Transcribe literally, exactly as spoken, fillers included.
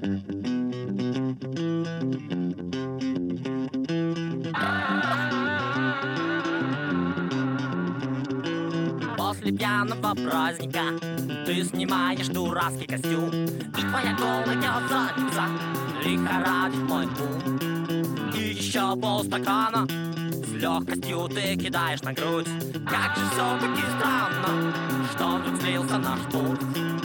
После пьяного праздника ты снимаешь дурацкий костюм, и твоя голая задница лихорадит мой ум. И еще полстакана с легкостью ты кидаешь на грудь. Как же все-таки странно, что вдруг слился наш путь.